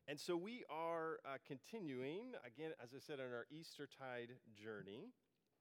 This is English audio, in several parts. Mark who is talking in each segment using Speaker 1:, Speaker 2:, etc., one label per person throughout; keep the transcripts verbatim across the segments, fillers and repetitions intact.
Speaker 1: And so we are uh, continuing, again, as I said, on our Eastertide journey,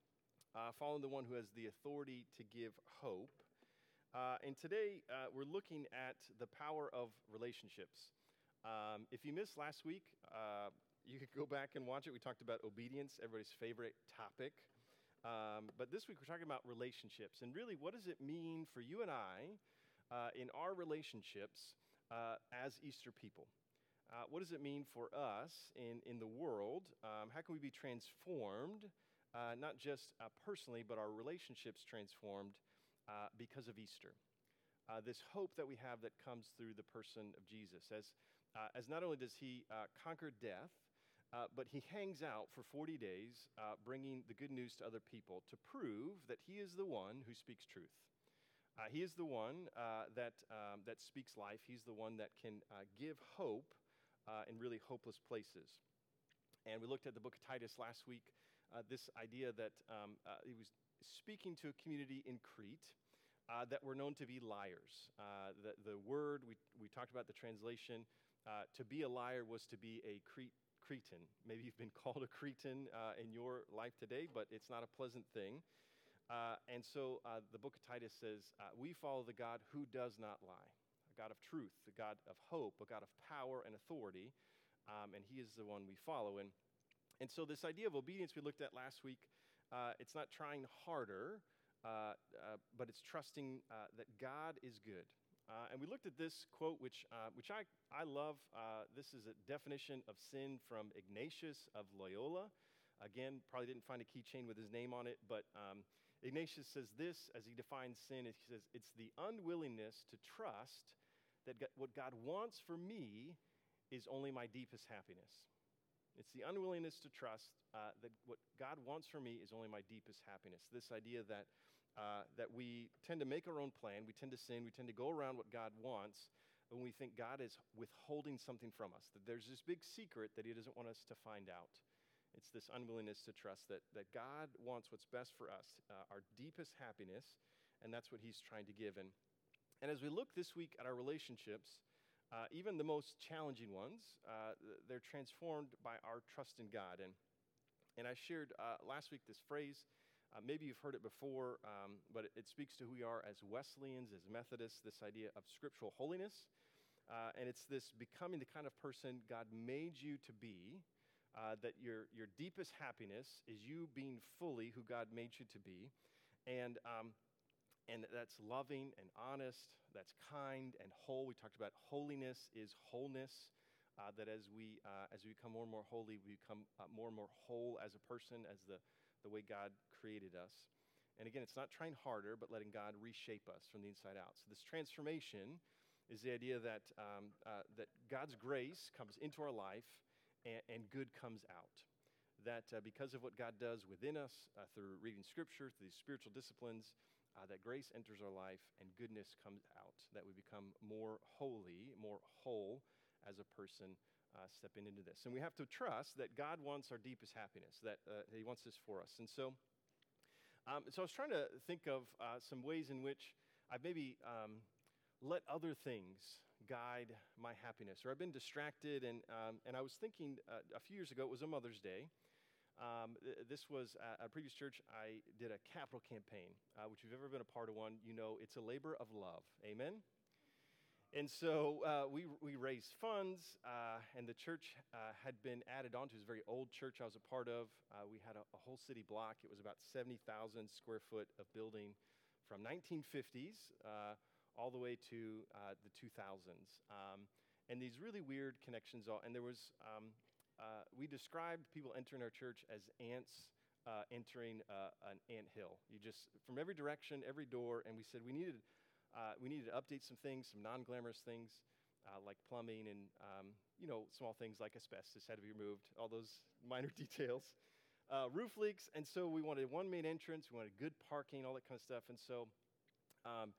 Speaker 1: uh, following the one who has the authority to give hope. Uh, and today uh, we're looking at the power of relationships. Um, if you missed last week, uh, you could go back and watch it. We talked about obedience, everybody's favorite topic. Um, but this week we're talking about relationships. And really, what does it mean for you and I uh, in our relationships uh, as Easter people? Uh, what does it mean for us in, in the world? Um, how can we be transformed, uh, not just uh, personally, but our relationships transformed uh, because of Easter? Uh, this hope that we have that comes through the person of Jesus. As, uh, as not only does he uh, conquer death, uh, but he hangs out for forty days, uh, bringing the good news to other people to prove that he is the one who speaks truth. Uh, he is the one uh, that, um, that speaks life. He's the one that can uh, give hope Uh, in really hopeless places. And we looked at the book of Titus last week, uh, this idea that um, uh, he was speaking to a community in Crete uh, that were known to be liars. Uh, the, the word, we, we talked about the translation, uh, to be a liar was to be a Crete, Cretan. Maybe you've been called a Cretan uh, in your life today, but it's not a pleasant thing. Uh, and so uh, the book of Titus says, uh, we follow the God who does not lie. A God of truth, a God of hope, a God of power and authority, um, and he is the one we follow. And, and so this idea of obedience we looked at last week, uh, it's not trying harder, uh, uh, but it's trusting uh, that God is good. Uh, and we looked at this quote, which uh, which I, I love. Uh, this is a definition of sin from Ignatius of Loyola. Again, probably didn't find a keychain with his name on it, but um, Ignatius says this as he defines sin. He says, it's the unwillingness to trust that God, what God wants for me is only my deepest happiness. It's the unwillingness to trust uh, that what God wants for me is only my deepest happiness. This idea that uh, that we tend to make our own plan, we tend to sin, we tend to go around what God wants when we think God is withholding something from us, that there's this big secret that he doesn't want us to find out. It's this unwillingness to trust that, that God wants what's best for us, uh, our deepest happiness, and that's what he's trying to give. And, and as we look this week at our relationships, uh, even the most challenging ones, uh, they're transformed by our trust in God. And, and I shared uh, last week this phrase. Uh, maybe you've heard it before, um, but it, it speaks to who we are as Wesleyans, as Methodists, this idea of scriptural holiness. Uh, and it's this becoming the kind of person God made you to be. Uh, that your your deepest happiness is you being fully who God made you to be, and um, and that's loving and honest, that's kind and whole. We talked about holiness is wholeness. Uh, that as we uh, as we become more and more holy, we become uh, more and more whole as a person, as the the way God created us. And again, it's not trying harder, but letting God reshape us from the inside out. So this transformation is the idea that um, uh, that God's grace comes into our life. And, and good comes out. That uh, because of what God does within us uh, through reading Scripture, through these spiritual disciplines, uh, that grace enters our life and goodness comes out. That we become more holy, more whole as a person uh, stepping into this. And we have to trust that God wants our deepest happiness, that uh, he wants this for us. And so, um, so I was trying to think of uh, some ways in which I've maybe um, let other things guide my happiness. Or I've been distracted, and um, and I was thinking uh, a few years ago, it was a Mother's Day. Um, th- this was at a previous church, I did a capital campaign, uh, which if you've ever been a part of one, you know it's a labor of love. Amen? And so uh, we we raised funds, uh, and the church uh, had been added on to this very old church I was a part of. Uh, we had a, a whole city block. It was about seventy thousand square foot of building from nineteen fifties, uh, all the way to uh, the two thousands. Um, and these really weird connections. All, and there was, um, uh, we described people entering our church as ants uh, entering uh, an ant hill. You just, from every direction, every door, and we said we needed, uh, we needed to update some things, some non-glamorous things, uh, like plumbing and, um, you know, small things like asbestos had to be removed, all those minor details. Uh, roof leaks, and so we wanted one main entrance, we wanted good parking, all that kind of stuff, and so um,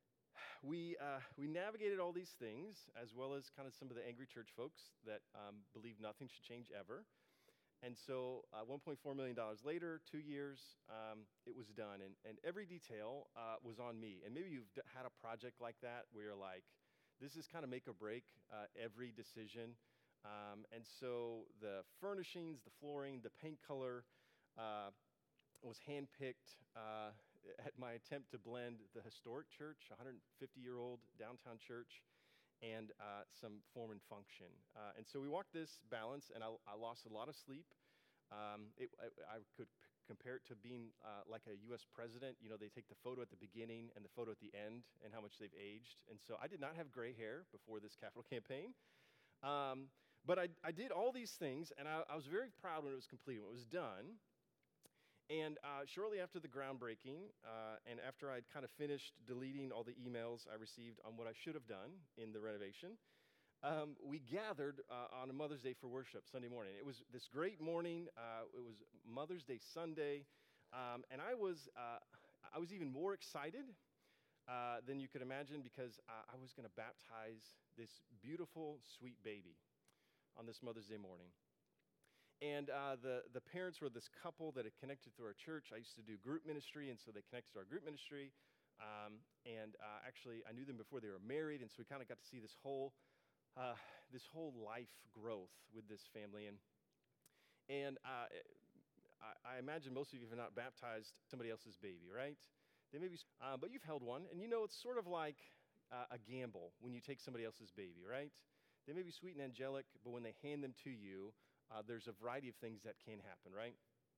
Speaker 1: We uh, we navigated all these things, as well as kind of some of the angry church folks that um, believe nothing should change ever. And so uh, one point four million dollars later, two years, um, it was done. And, and every detail uh, was on me. And maybe you've d- had a project like that where you're like, this is kind of make or break uh, every decision. Um, and so the furnishings, the flooring, the paint color uh, was handpicked uh, at my attempt to blend the historic church, one hundred fifty-year-old downtown church, and uh, some form and function. Uh, and so we walked this balance, and I, I lost a lot of sleep. Um, it, I, I could p- compare it to being uh, like a U S president. You know, they take the photo at the beginning and the photo at the end and how much they've aged. And so I did not have gray hair before this capital campaign. Um, but I, I did all these things, and I, I was very proud when it was complete, when it was done. And uh, shortly after the groundbreaking, uh, and after I'd kind of finished deleting all the emails I received on what I should have done in the renovation, um, we gathered uh, on a Mother's Day for worship Sunday morning. It was this great morning. Uh, it was Mother's Day Sunday, um, and I was uh, I was even more excited uh, than you could imagine because uh, I was going to baptize this beautiful, sweet baby on this Mother's Day morning. And uh, the, the parents were this couple that had connected through our church. I used to do group ministry, and so they connected to our group ministry. Um, and uh, actually, I knew them before they were married, and so we kind of got to see this whole uh, this whole life growth with this family. And and uh, I, I imagine most of you have not baptized somebody else's baby, right? They may be, uh, but you've held one, and you know it's sort of like uh, a gamble when you take somebody else's baby, right? They may be sweet and angelic, but when they hand them to you, uh, there's a variety of things that can happen, right?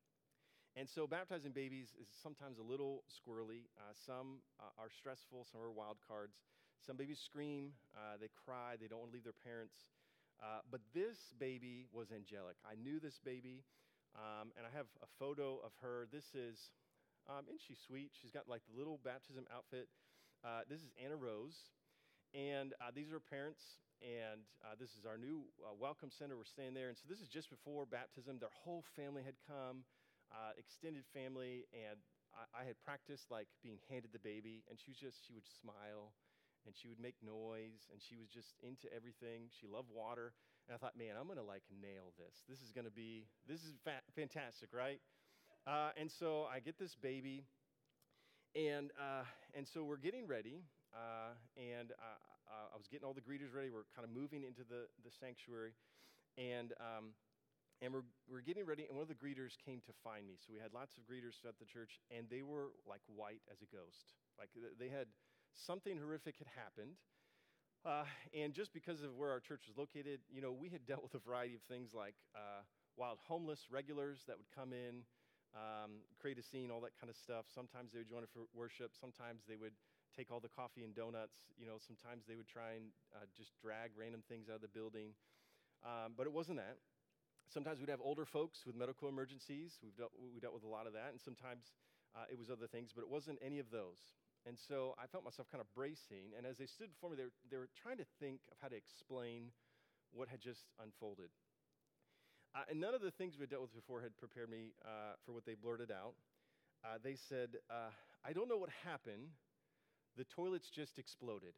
Speaker 1: And so baptizing babies is sometimes a little squirrely. Uh, some uh, are stressful, some are wild cards. Some babies scream, uh, they cry, they don't want to leave their parents. Uh, but this baby was angelic. I knew this baby, um, and I have a photo of her. This is, um, isn't she sweet? She's got like the little baptism outfit. Uh, this is Anna Rose, and uh, these are her parents. And uh, this is our new uh, welcome center. We're staying there. And so this is just before baptism. Their whole family had come, uh, extended family. And I, I had practiced like being handed the baby. And she was just, she would smile and she would make noise. And she was just into everything. She loved water. And I thought, man, I'm going to like nail this. This is going to be, this is fa- fantastic, right? Uh, and so I get this baby. And, uh, and so we're getting ready. Uh, and uh, uh, I was getting all the greeters ready. We're kind of moving into the, the sanctuary, and um, and we're we're getting ready. And one of the greeters came to find me. So we had lots of greeters throughout the church, and they were like white as a ghost. Like they had something horrific had happened, uh, and just because of where our church was located, you know, we had dealt with a variety of things like uh, wild homeless regulars that would come in, um, create a scene, all that kind of stuff. Sometimes they would join us for worship. Sometimes they would take all the coffee and donuts. You know, sometimes they would try and uh, just drag random things out of the building. Um, but it wasn't that. Sometimes we'd have older folks with medical emergencies. We've dealt, we dealt with a lot of that. And sometimes uh, it was other things, but it wasn't any of those. And so I felt myself kind of bracing. And as they stood before me, they were, they were trying to think of how to explain what had just unfolded. Uh, and none of the things we had dealt with before had prepared me uh, for what they blurted out. Uh, they said, uh, I don't know what happened. The toilets just exploded.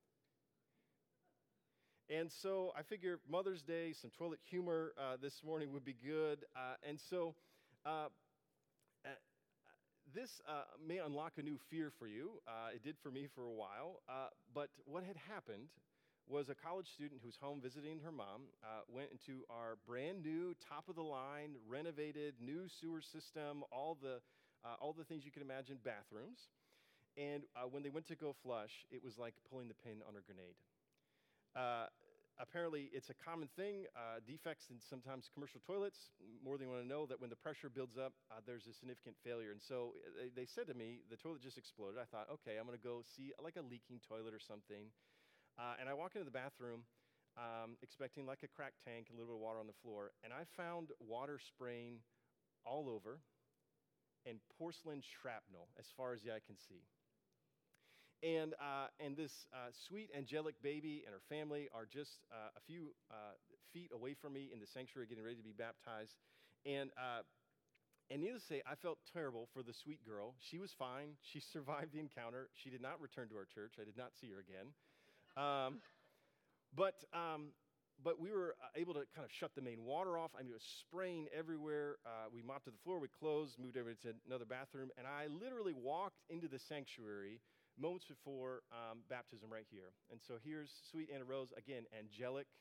Speaker 1: And so I figure Mother's Day, some toilet humor uh, this morning would be good. Uh, and so uh, uh, this uh, may unlock a new fear for you. Uh, it did for me for a while. Uh, but what had happened was a college student who was home visiting her mom uh, went into our brand new, top of the line, renovated, new sewer system, all the, uh, all the things you can imagine, bathrooms. And uh, when they went to go flush, it was like pulling the pin on a grenade. Uh, apparently, it's a common thing, uh, defects in sometimes commercial toilets, more than you want to know, that when the pressure builds up, uh, there's a significant failure. And so they, they said to me, the toilet just exploded. I thought, okay, I'm going to go see like a leaking toilet or something. Uh, and I walk into the bathroom um, expecting like a cracked tank, a little bit of water on the floor. And I found water spraying all over and porcelain shrapnel as far as the eye can see. And uh, and this uh, sweet angelic baby and her family are just uh, a few uh, feet away from me in the sanctuary, getting ready to be baptized. And uh, and needless to say, I felt terrible for the sweet girl. She was fine. She survived the encounter. She did not return to our church. I did not see her again. Um, but um, but we were able to kind of shut the main water off. I mean, it was spraying everywhere. Uh, we mopped to the floor. We closed, moved over to another bathroom, and I literally walked into the sanctuary moments before um, baptism right here. And so here's sweet Anna Rose, again, angelic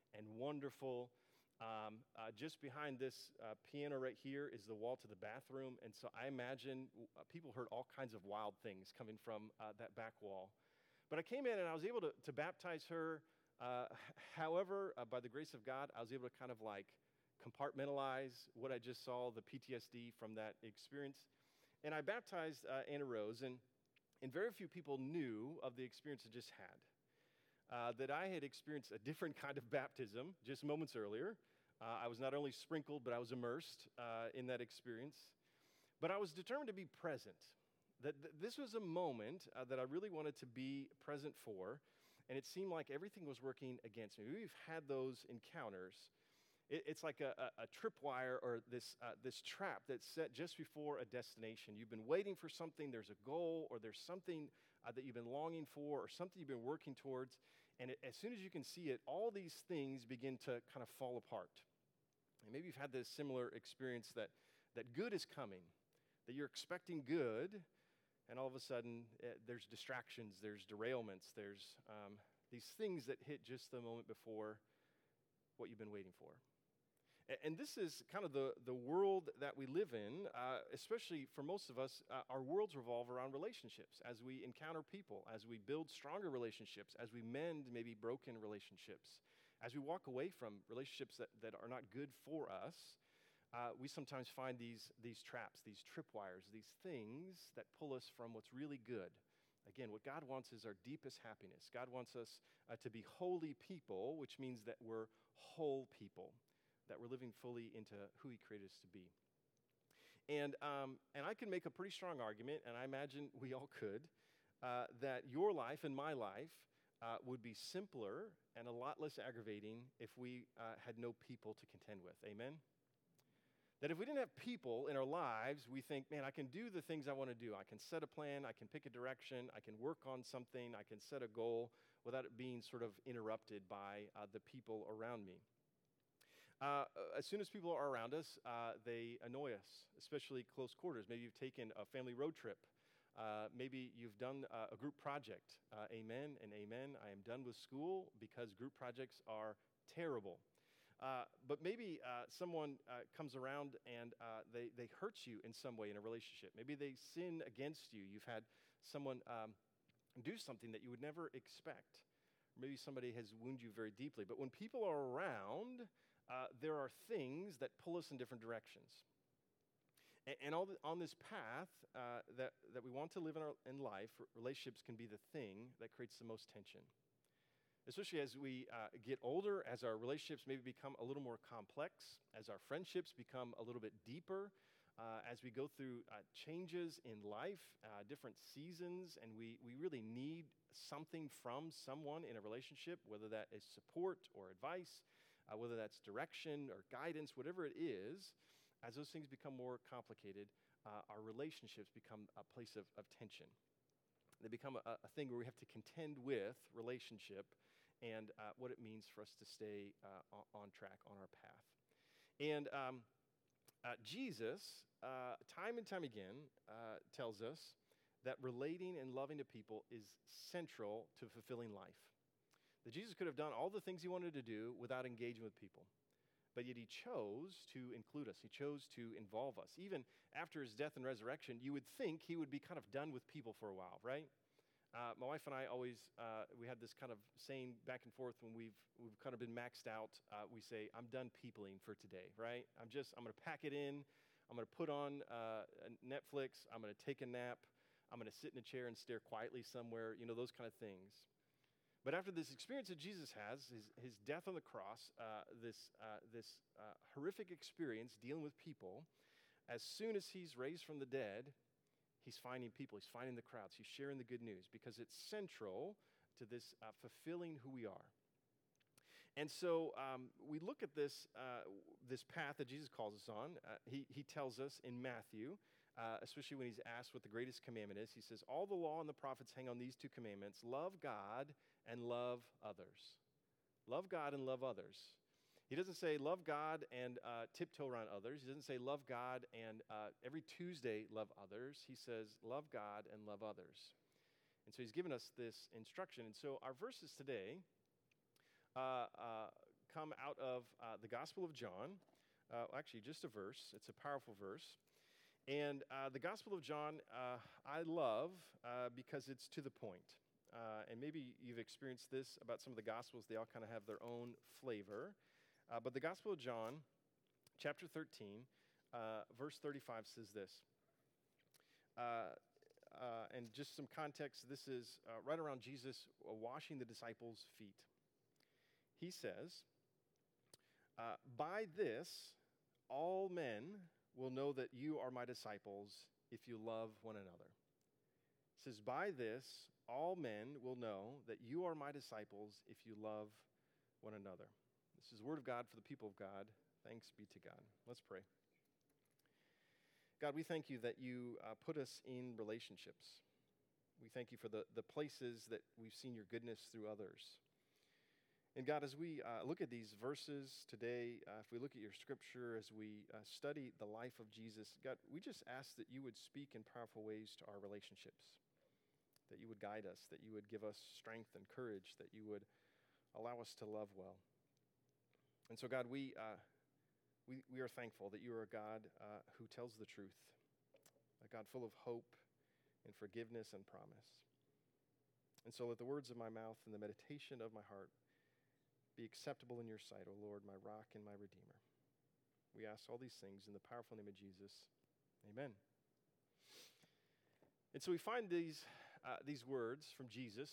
Speaker 1: and wonderful. Um, uh, just behind this uh, piano right here is the wall to the bathroom, and so I imagine uh, people heard all kinds of wild things coming from uh, that back wall. But I came in and I was able to, to baptize her. Uh, however, uh, by the grace of God, I was able to kind of like compartmentalize what I just saw, the P T S D from that experience. And I baptized uh, Anna Rose, and, and very few people knew of the experience I just had. Uh, that I had experienced a different kind of baptism just moments earlier. Uh, I was not only sprinkled, but I was immersed uh, in that experience. But I was determined to be present. That th- this was a moment uh, that I really wanted to be present for, and it seemed like everything was working against me. We've had those encounters. It, it's like a, a, a tripwire or this, uh, this trap that's set just before a destination. You've been waiting for something, there's a goal, or there's something uh, that you've been longing for, or something you've been working towards. And it, as soon as you can see it, all these things begin to kind of fall apart. And maybe you've had this similar experience that, that good is coming, that you're expecting good, and all of a sudden uh, there's distractions, there's derailments, there's um, these things that hit just the moment before what you've been waiting for. And this is kind of the, the world that we live in, uh, especially for most of us. Uh, our worlds revolve around relationships. As we encounter people, as we build stronger relationships, as we mend maybe broken relationships, as we walk away from relationships that, that are not good for us, uh, we sometimes find these, these traps, these tripwires, these things that pull us from what's really good. Again, what God wants is our deepest happiness. God wants us uh, to be holy people, which means that we're whole people, that we're living fully into who he created us to be. And, um, and I can make a pretty strong argument, and I imagine we all could, uh, that your life and my life uh, would be simpler and a lot less aggravating if we uh, had no people to contend with. Amen? That if we didn't have people in our lives, we think, man, I can do the things I want to do. I can set a plan, I can pick a direction, I can work on something, I can set a goal without it being sort of interrupted by uh, the people around me. Uh, as soon as people are around us, uh, they annoy us, especially close quarters. Maybe you've taken a family road trip. Uh, maybe you've done uh, a group project. Uh, amen and amen. I am done with school because group projects are terrible. Uh, but maybe uh, someone uh, comes around and uh, they, they hurt you in some way in a relationship. Maybe they sin against you. You've had someone um, do something that you would never expect. Maybe somebody has wounded you very deeply. But when people are around, Uh, there are things that pull us in different directions. And, and all the, on this path uh, that, that we want to live in, our, in life, relationships can be the thing that creates the most tension. Especially as we uh, get older, as our relationships maybe become a little more complex, as our friendships become a little bit deeper, uh, as we go through uh, changes in life, uh, different seasons, and we, we really need something from someone in a relationship, whether that is support or advice, Uh, whether that's direction or guidance, whatever it is, as those things become more complicated, uh, our relationships become a place of, of tension. They become a, a thing where we have to contend with relationship and uh, what it means for us to stay uh, on, on track, on our path. And um, uh, Jesus, uh, time and time again, uh, tells us that relating and loving to people is central to fulfilling life. That Jesus could have done all the things he wanted to do without engaging with people. But yet he chose to include us. He chose to involve us. Even after his death and resurrection, you would think he would be kind of done with people for a while, right? Uh, my wife and I always, uh, we had this kind of saying back and forth when we've, we've kind of been maxed out. Uh, we say, I'm done peopling for today, right? I'm just, I'm going to pack it in. I'm going to put on uh, Netflix. I'm going to take a nap. I'm going to sit in a chair and stare quietly somewhere, you know, those kind of things. But after this experience that Jesus has, his, his death on the cross, uh, this, uh, this uh, horrific experience dealing with people, as soon as he's raised from the dead, he's finding people, he's finding the crowds, he's sharing the good news because it's central to this uh, fulfilling who we are. And so um, we look at this, uh, this path that Jesus calls us on. Uh, he, he tells us in Matthew, Uh, especially when he's asked what the greatest commandment is. He says, all the law and the prophets hang on these two commandments, love God and love others. Love God and love others. He doesn't say love God and uh, tiptoe around others. He doesn't say love God and uh, every Tuesday love others. He says love God and love others. And so he's given us this instruction. And so our verses today uh, uh, come out of uh, the Gospel of John. Uh, actually, just a verse. It's a powerful verse. And uh, the Gospel of John, uh, I love uh, because it's to the point. Uh, and maybe you've experienced this about some of the Gospels. They all kind of have their own flavor. Uh, but the Gospel of John, chapter thirteen, uh, verse thirty-five says this. Uh, uh, and just some context, this is uh, right around Jesus uh, washing the disciples' feet. He says, uh, by this, all men will know that you are my disciples if you love one another. It says, by this, all men will know that you are my disciples if you love one another. This is the word of God for the people of God. Thanks be to God. Let's pray. God, we thank you that you uh, put us in relationships. We thank you for the, the places that we've seen your goodness through others. And God, as we uh, look at these verses today, uh, if we look at your scripture, as we uh, study the life of Jesus, God, we just ask that you would speak in powerful ways to our relationships, that you would guide us, that you would give us strength and courage, that you would allow us to love well. And so, God, we uh, we, we are thankful that you are a God uh, who tells the truth, a God full of hope and forgiveness and promise. And so let the words of my mouth and the meditation of my heart be acceptable in your sight, O Lord, my rock and my redeemer. We ask all these things in the powerful name of Jesus. Amen. And so we find these uh, these words from Jesus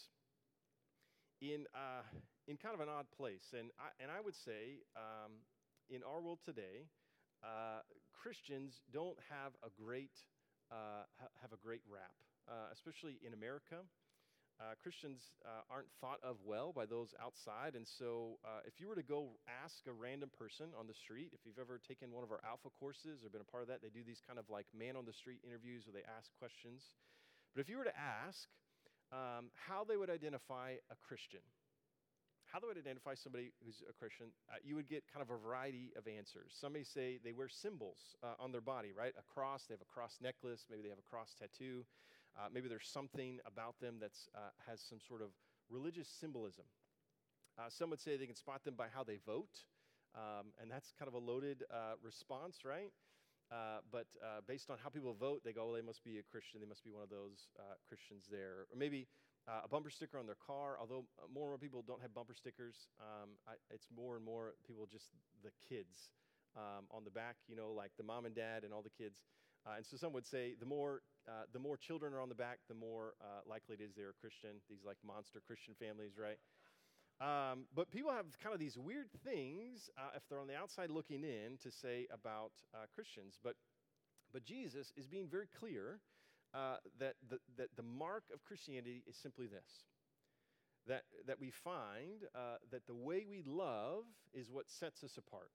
Speaker 1: in uh, in kind of an odd place, and I, and I would say um, in our world today, uh, Christians don't have a great uh, ha- have a great rap, uh, especially in America. Uh, Christians uh, aren't thought of well by those outside, and so uh, if you were to go ask a random person on the street, if you've ever taken one of our Alpha courses or been a part of that, they do these kind of like man-on-the-street interviews where they ask questions. But if you were to ask um, how they would identify a Christian, how they would identify somebody who's a Christian, uh, you would get kind of a variety of answers. Some may say they wear symbols uh, on their body, right? A cross, they have a cross necklace, maybe they have a cross tattoo. Uh, maybe there's something about them that uh, has some sort of religious symbolism. Uh, some would say they can spot them by how they vote, um, and that's kind of a loaded uh, response, right? Uh, but uh, based on how people vote, they go, well, they must be a Christian. They must be one of those uh, Christians there. Or maybe uh, a bumper sticker on their car, although more and more people don't have bumper stickers. Um, I, it's more and more people just the kids um, on the back, you know, like the mom and dad and all the kids. Uh, and so some would say the more uh, the more children are on the back, the more uh, likely it is they're a Christian. These like monster Christian families, right? Um, but people have kind of these weird things uh, if they're on the outside looking in to say about uh, Christians. But but Jesus is being very clear uh, that the, that the mark of Christianity is simply this: that that we find uh, that the way we love is what sets us apart.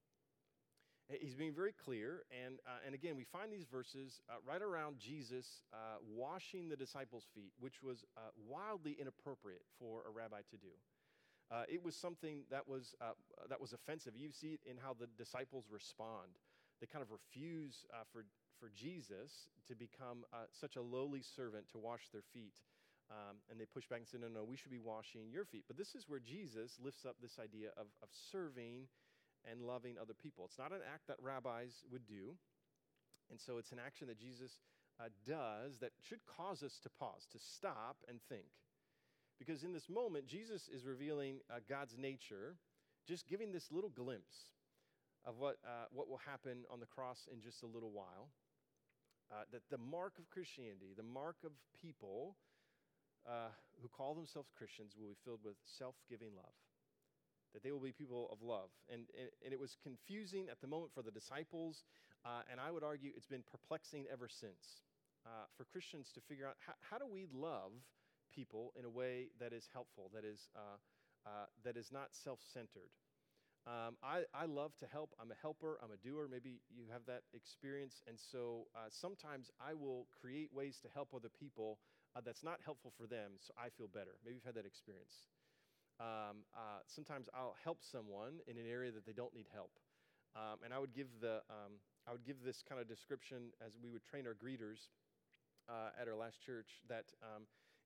Speaker 1: He's being very clear, and uh, and again, we find these verses uh, right around Jesus uh, washing the disciples' feet, which was uh, wildly inappropriate for a rabbi to do. Uh, it was something that was uh, that was offensive. You see it in how the disciples respond. They kind of refuse uh, for for Jesus to become uh, such a lowly servant to wash their feet, um, and they push back and say, "No, no, we should be washing your feet." But this is where Jesus lifts up this idea of of serving and loving other people. It's not an act that rabbis would do, and so it's an action that Jesus uh, does that should cause us to pause, to stop and think. Because in this moment, Jesus is revealing uh, God's nature, just giving this little glimpse of what, uh, what will happen on the cross in just a little while. Uh, that the mark of Christianity, the mark of people uh, who call themselves Christians will be filled with self-giving love. That they will be people of love. And, and, and it was confusing at the moment for the disciples, uh, and I would argue it's been perplexing ever since uh, for Christians to figure out how, how do we love people in a way that is helpful, that is, uh, uh, that is not self-centered. Um, I, I love to help. I'm a helper. I'm a doer. Maybe you have that experience. And so uh, sometimes I will create ways to help other people uh, that's not helpful for them, so I feel better. Maybe you've had that experience. Um, uh, sometimes I'll help someone in an area that they don't need help, um, and I would give the um, I would give this kind of description as we would train our greeters uh, at our last church. That um,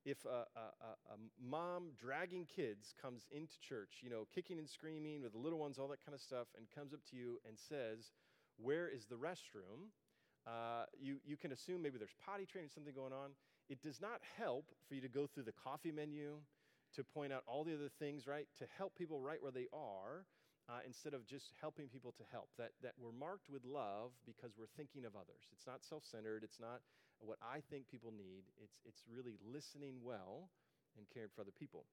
Speaker 1: if a, a, a, a mom dragging kids comes into church, you know, kicking and screaming with the little ones, all that kind of stuff, and comes up to you and says, "Where is the restroom?" Uh, you, you can assume maybe there's potty training, something going on. It does not help for you to go through the coffee menu, to point out all the other things, right? To help people right where they are, uh, instead of just helping people to help. That, that we're marked with love because we're thinking of others. It's not self-centered. It's not what I think people need. It's, it's really listening well and caring for other people.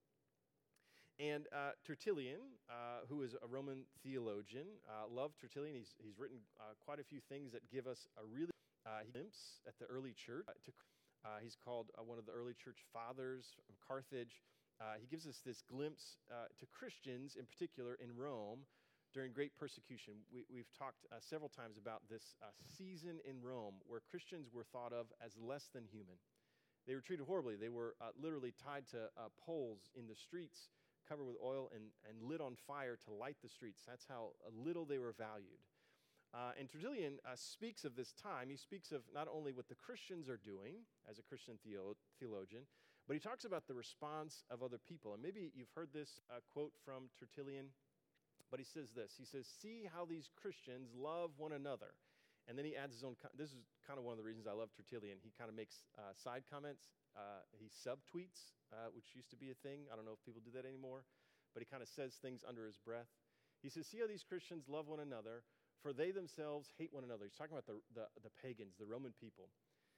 Speaker 1: And uh, Tertullian, uh, who is a Roman theologian, uh, loved Tertullian. He's, he's written uh, quite a few things that give us a really uh, glimpse at the early church. Uh, to, uh, he's called uh, one of the early church fathers from Carthage. Uh, he gives us this glimpse uh, to Christians, in particular in Rome, during great persecution. We, we've talked uh, several times about this uh, season in Rome where Christians were thought of as less than human. They were treated horribly. They were uh, literally tied to uh, poles in the streets, covered with oil and, and lit on fire to light the streets. That's how little they were valued. Uh, and Tertullian uh, speaks of this time. He speaks of not only what the Christians are doing as a Christian theo- theologian, but he talks about the response of other people. And maybe you've heard this uh, quote from Tertullian, but he says this. He says, "See how these Christians love one another." And then he adds his own, co- this is kind of one of the reasons I love Tertullian. He kind of makes uh, side comments. Uh, he subtweets, uh, which used to be a thing. I don't know if people do that anymore, but he kind of says things under his breath. He says, "See how these Christians love one another, for they themselves hate one another." He's talking about the, the, the pagans, the Roman people.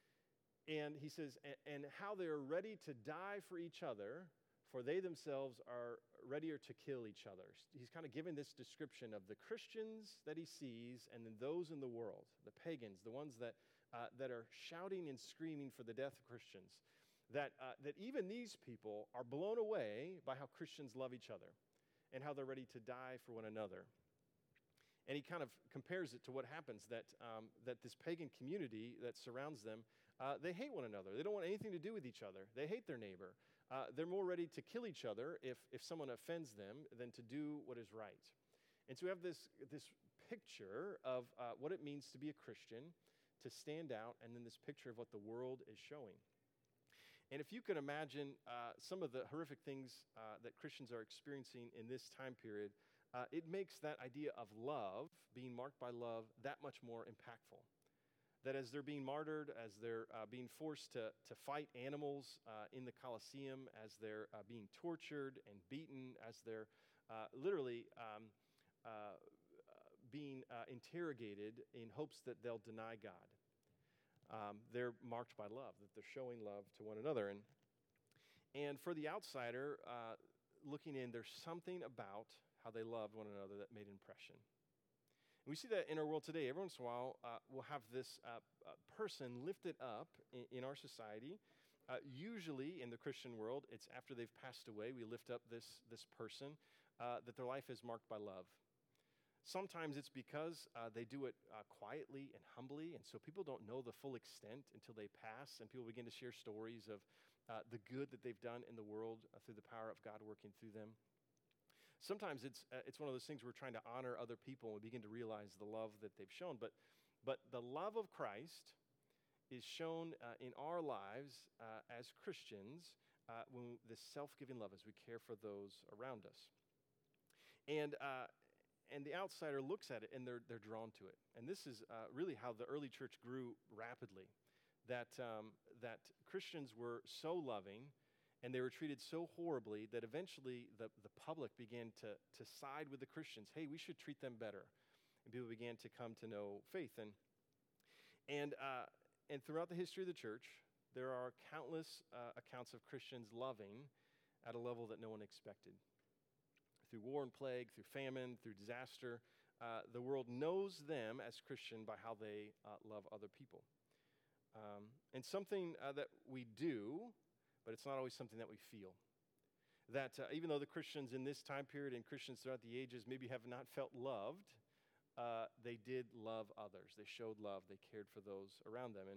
Speaker 1: And he says, and, and how they are ready to die for each other, for they themselves are readier to kill each other. He's kind of giving this description of the Christians that he sees and then those in the world, the pagans, the ones that, uh, that are shouting and screaming for the death of Christians. That, uh, that even these people are blown away by how Christians love each other and how they're ready to die for one another. And he kind of compares it to what happens, that, um, that this pagan community that surrounds them, uh, they hate one another. They don't want anything to do with each other. They hate their neighbor. Uh, they're more ready to kill each other if, if someone offends them than to do what is right. And so we have this, this picture of uh, what it means to be a Christian, to stand out, and then this picture of what the world is showing. And if you can imagine uh, some of the horrific things uh, that Christians are experiencing in this time period, uh, it makes that idea of love, being marked by love, that much more impactful. That as they're being martyred, as they're uh, being forced to, to fight animals uh, in the Colosseum, as they're uh, being tortured and beaten, as they're uh, literally um, uh, being uh, interrogated in hopes that they'll deny God. Um, they're marked by love, that they're showing love to one another. And, and for the outsider uh, looking in, there's something about how they loved one another that made impression. And we see that in our world today. Every once in a while, uh, we'll have this uh, uh, person lifted up in, in our society. Uh, usually in the Christian world, it's after they've passed away, we lift up this, this person, uh, that their life is marked by love. Sometimes it's because uh, they do it uh, quietly and humbly, and so people don't know the full extent until they pass, and people begin to share stories of uh, the good that they've done in the world uh, through the power of God working through them. Sometimes it's uh, it's one of those things we're trying to honor other people, and we begin to realize the love that they've shown. But, but the love of Christ is shown uh, in our lives uh, as Christians uh, when this self-giving love, as we care for those around us. And uh, And the outsider looks at it, and they're they're drawn to it. And this is uh, really how the early church grew rapidly. That um, that Christians were so loving, and they were treated so horribly that eventually the, the public began to to side with the Christians. Hey, we should treat them better. And people began to come to know faith. And and uh, and throughout the history of the church, there are countless uh, accounts of Christians loving at a level that no one expected. Through war and plague, through famine, through disaster, uh, the world knows them as Christian by how they uh, love other people. Um, and something uh, that we do, but it's not always something that we feel. That uh, even though the Christians in this time period and Christians throughout the ages maybe have not felt loved, uh, they did love others. They showed love. They cared for those around them. And,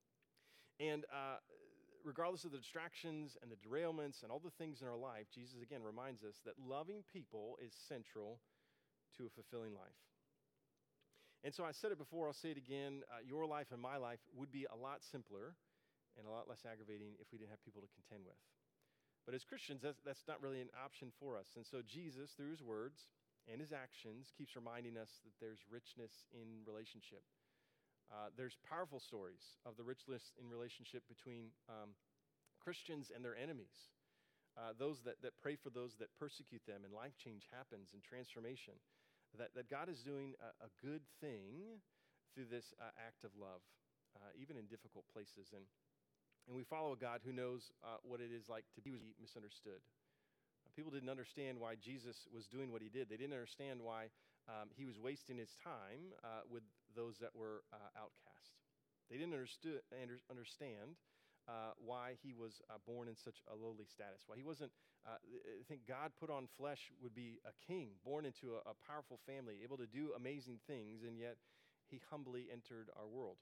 Speaker 1: and uh, regardless of the distractions and the derailments and all the things in our life, Jesus again reminds us that loving people is central to a fulfilling life. And so I said it before, I'll say it again, uh, your life and my life would be a lot simpler and a lot less aggravating if we didn't have people to contend with. But as Christians, that's, that's not really an option for us. And so Jesus, through his words and his actions, keeps reminding us that there's richness in relationship. Uh, there's powerful stories of the richness in relationship between um, Christians and their enemies, uh, those that, that pray for those that persecute them, and life change happens and transformation. That, that God is doing a, a good thing through this uh, act of love, uh, even in difficult places. And And we follow a God who knows uh, what it is like to be misunderstood. Uh, people didn't understand why Jesus was doing what he did. They didn't understand why um, he was wasting his time uh, with those that were uh, outcast. They didn't understu- under- understand uh, why he was uh, born in such a lowly status. Why he wasn't, uh, I think God put on flesh would be a king, born into a, a powerful family, able to do amazing things, and yet he humbly entered our world.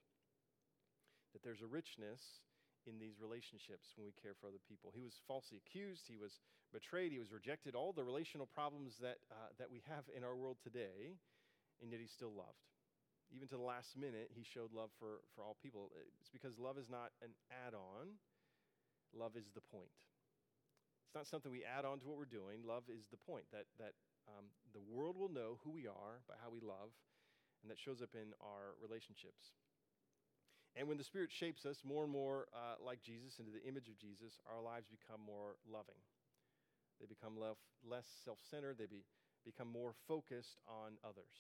Speaker 1: That there's a richness in these relationships when we care for other people. He was falsely accused, he was betrayed, he was rejected, all the relational problems that uh, that we have in our world today, and yet he still loved. Even to the last minute, he showed love for, for all people. It's because love is not an add-on, love is the point. It's not something we add on to what we're doing. Love is the point, that, that um, the world will know who we are by how we love, and that shows up in our relationships. And when the Spirit shapes us more and more uh, like Jesus, into the image of Jesus, our lives become more loving. They become lef- less self-centered. They be, become more focused on others.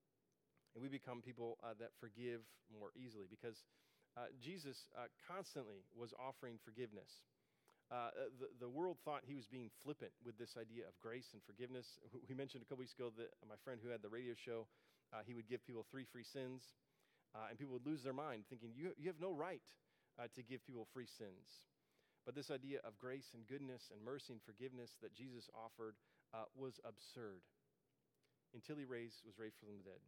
Speaker 1: And we become people uh, that forgive more easily, because uh, Jesus uh, constantly was offering forgiveness. Uh, the, the world thought he was being flippant with this idea of grace and forgiveness. We mentioned a couple weeks ago that my friend who had the radio show, uh, he would give people three free sins. Uh, and people would lose their mind thinking, you, you have no right uh, to give people free sins. But this idea of grace and goodness and mercy and forgiveness that Jesus offered uh, was absurd until he raised, was raised from the dead.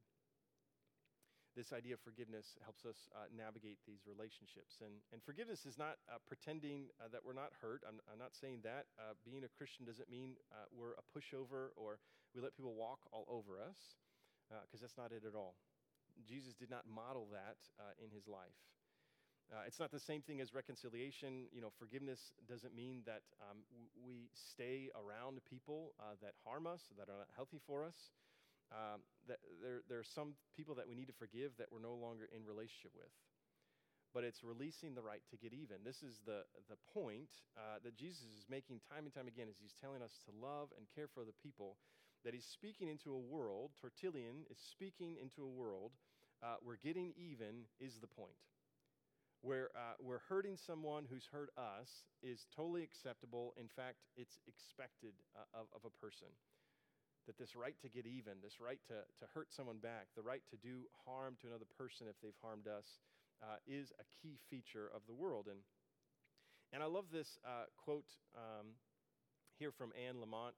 Speaker 1: This idea of forgiveness helps us uh, navigate these relationships. And, and forgiveness is not uh, pretending uh, that we're not hurt. I'm, I'm not saying that. Uh, being a Christian doesn't mean uh, we're a pushover or we let people walk all over us, because uh, that's not it at all. Jesus did not model that uh, in his life. Uh, it's not the same thing as reconciliation. You know, forgiveness doesn't mean that um, w- we stay around people uh, that harm us, that are not healthy for us. Um, that there, there are some people that we need to forgive that we're no longer in relationship with. But it's releasing the right to get even. This is the, the point uh, that Jesus is making time and time again as he's telling us to love and care for other people, that he's speaking into a world, Tertullian is speaking into a world uh, where getting even is the point. Where uh, we're hurting someone who's hurt us is totally acceptable. In fact, it's expected uh, of, of a person. That this right to get even, this right to, to hurt someone back, the right to do harm to another person if they've harmed us, uh, is a key feature of the world. And, and I love this uh, quote um, here from Anne Lamott.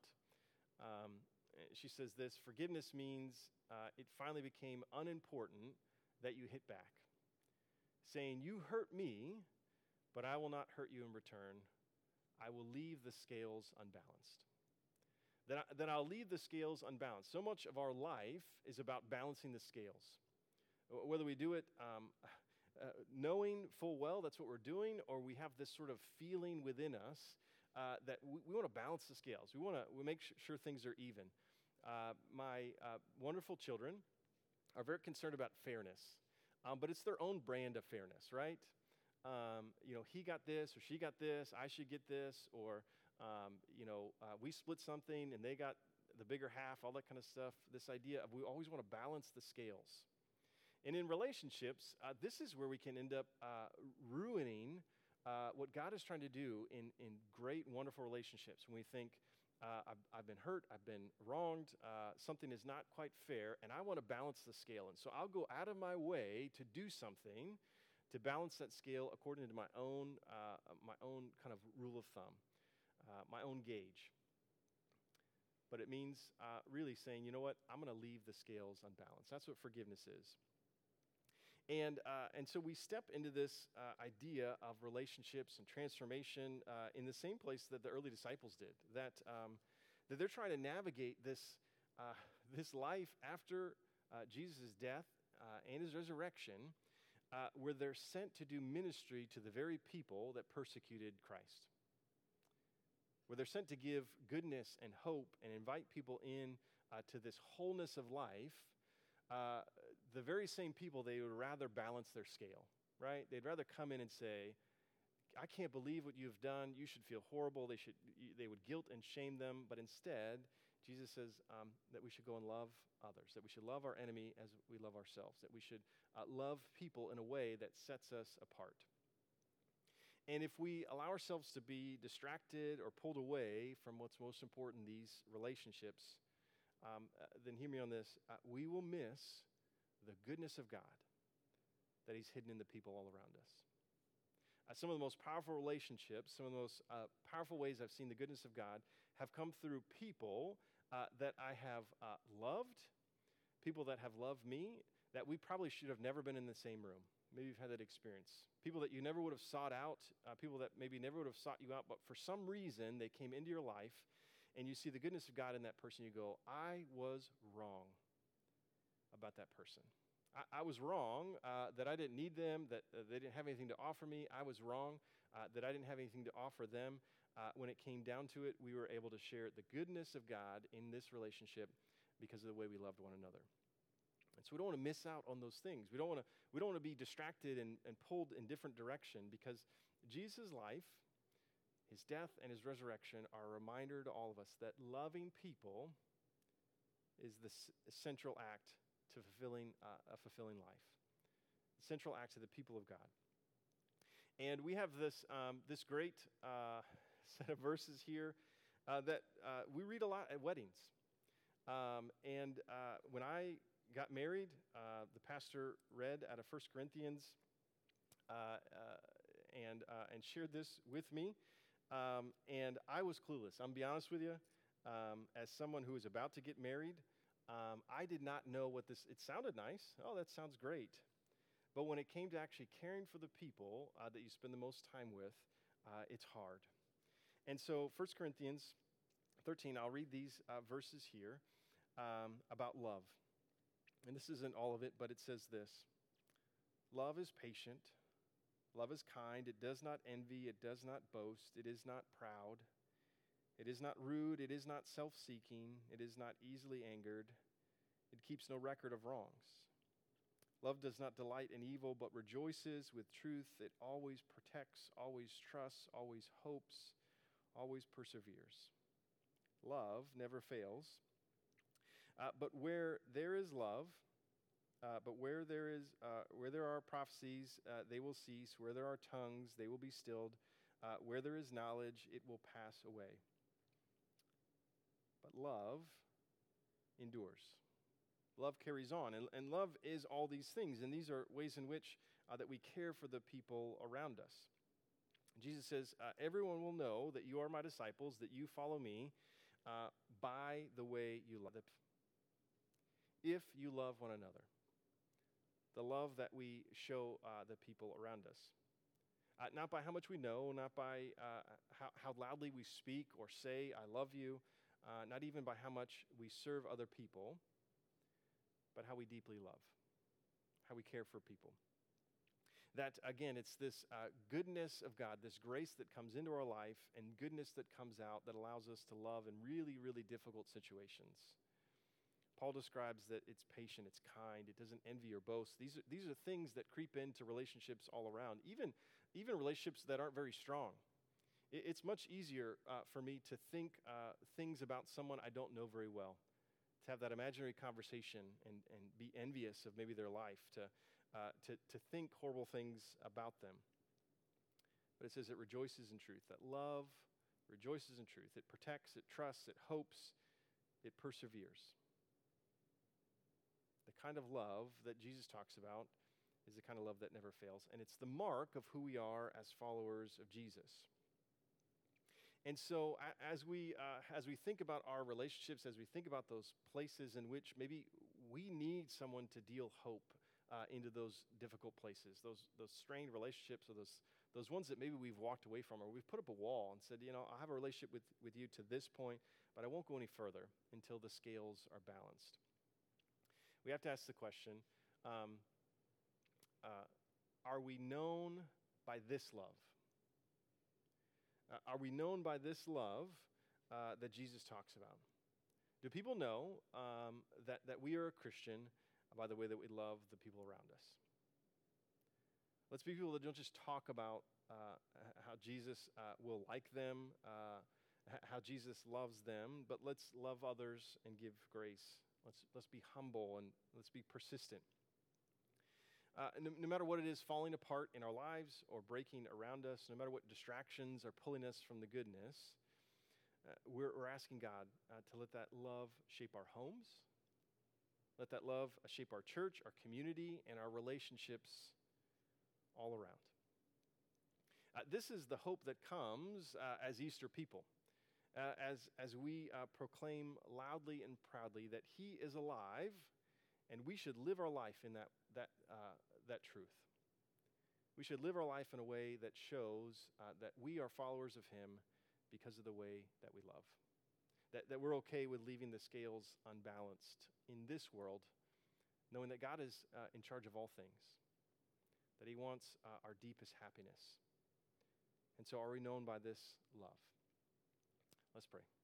Speaker 1: Um, She says this: forgiveness means uh, it finally became unimportant that you hit back. Saying, you hurt me, but I will not hurt you in return. I will leave the scales unbalanced. That, I, that I'll leave the scales unbalanced. So much of our life is about balancing the scales. Whether we do it um, uh, knowing full well that's what we're doing, or we have this sort of feeling within us uh, that we, we want to balance the scales. We want to we make sh- sure things are even. Uh, my uh, wonderful children are very concerned about fairness, um, but it's their own brand of fairness, right? Um, you know, he got this or she got this, I should get this, or, um, you know, uh, we split something and they got the bigger half, all that kind of stuff. This idea of we always want to balance the scales. And in relationships, uh, this is where we can end up uh, ruining uh, what God is trying to do in, in great, wonderful relationships. When we think, uh, I've, I've been hurt, I've been wronged, uh, something is not quite fair, and I want to balance the scale. And so I'll go out of my way to do something to balance that scale according to my own, uh, my own kind of rule of thumb, uh, my own gauge. But it means uh, really saying, you know what, I'm going to leave the scales unbalanced. That's what forgiveness is. And uh, and so we step into this uh, idea of relationships and transformation uh, in the same place that the early disciples did. That um, that they're trying to navigate this uh, this life after uh, Jesus' death uh, and his resurrection uh, where they're sent to do ministry to the very people that persecuted Christ, where they're sent to give goodness and hope and invite people in uh, to this wholeness of life, uh, the very same people they would rather balance their scale, right? They'd rather come in and say, I can't believe what you've done. You should feel horrible. They should. They would guilt and shame them. But instead, Jesus says um, that we should go and love others, that we should love our enemy as we love ourselves, that we should uh, love people in a way that sets us apart. And if we allow ourselves to be distracted or pulled away from what's most important in these relationships, um, uh, then hear me on this, uh, we will miss the goodness of God that he's hidden in the people all around us. Uh, some of the most powerful relationships, some of the most uh, powerful ways I've seen the goodness of God have come through people uh, that I have uh, loved, people that have loved me, that we probably should have never been in the same room. Maybe you've had that experience. People that you never would have sought out, uh, people that maybe never would have sought you out, but for some reason they came into your life, and you see the goodness of God in that person. You go, I was wrong about that person. I was wrong uh, that I didn't need them, that uh, they didn't have anything to offer me. I was wrong uh, that I didn't have anything to offer them. Uh, when it came down to it, we were able to share the goodness of God in this relationship because of the way we loved one another. And so we don't want to miss out on those things. We don't want to we don't want to be distracted and, and pulled in different direction, because Jesus' life, his death, and his resurrection are a reminder to all of us that loving people is the s- central act to fulfilling uh, a fulfilling life, the central act to the people of God. And we have this um, this great uh, set of verses here uh, that uh, we read a lot at weddings. Um, and uh, when I got married, uh, the pastor read out of First Corinthians uh, uh, and uh, and shared this with me, um, and I was clueless. I'm gonna be honest with you, um, as someone who is about to get married. Um, I did not know what this, it sounded nice. Oh, that sounds great. But when it came to actually caring for the people uh, that you spend the most time with, uh, it's hard. And so First Corinthians thirteen, I'll read these uh, verses here um, about love. And this isn't all of it, but it says this. Love is patient. Love is kind. It does not envy. It does not boast. It is not proud. It is not rude, it is not self-seeking, it is not easily angered, it keeps no record of wrongs. Love does not delight in evil, but rejoices with truth. It always protects, always trusts, always hopes, always perseveres. Love never fails. Uh, but where there is love, uh, but where there is, uh, where there are prophecies, uh, they will cease. Where there are tongues, they will be stilled. Uh, where there is knowledge, it will pass away. But love endures. Love carries on. And, and love is all these things. And these are ways in which uh, that we care for the people around us. Jesus says, uh, everyone will know that you are my disciples, that you follow me uh, by the way you love them. If you love one another. The love that we show uh, the people around us. Uh, not by how much we know, not by uh, how, how loudly we speak or say, I love you. Uh, not even by how much we serve other people, but how we deeply love, how we care for people. That, again, it's this uh, goodness of God, this grace that comes into our life and goodness that comes out that allows us to love in really, really difficult situations. Paul describes that it's patient, it's kind, it doesn't envy or boast. These are, these are things that creep into relationships all around, even, even relationships that aren't very strong. It's much easier uh, for me to think uh, things about someone I don't know very well, to have that imaginary conversation and, and be envious of maybe their life, to, uh, to, to think horrible things about them. But it says it rejoices in truth, that love rejoices in truth. It protects, it trusts, it hopes, it perseveres. The kind of love that Jesus talks about is the kind of love that never fails, and it's the mark of who we are as followers of Jesus. And so as we uh, as we think about our relationships, as we think about those places in which maybe we need someone to deal hope uh, into those difficult places, those those strained relationships, or those those ones that maybe we've walked away from, or we've put up a wall and said, you know, I'll have a relationship with, with you to this point, but I won't go any further until the scales are balanced. We have to ask the question, um, uh, are we known by this love? Uh, are we known by this love uh, that Jesus talks about? Do people know um, that, that we are a Christian by the way that we love the people around us? Let's be people that don't just talk about uh, how Jesus uh, will like them, uh, how Jesus loves them, but let's love others and give grace. Let's, let's be humble and let's be persistent. Uh, no, no matter what it is falling apart in our lives or breaking around us, no matter what distractions are pulling us from the goodness, uh, we're, we're asking God uh, to let that love shape our homes, let that love uh, shape our church, our community, and our relationships all around. Uh, this is the hope that comes uh, as Easter people, uh, as, as we uh, proclaim loudly and proudly that He is alive, and we should live our life in that, that, uh, that truth. We should live our life in a way that shows uh, that we are followers of Him because of the way that we love. That, that we're okay with leaving the scales unbalanced in this world, knowing that God is uh, in charge of all things, that He wants uh, our deepest happiness. And so are we known by this love? Let's pray.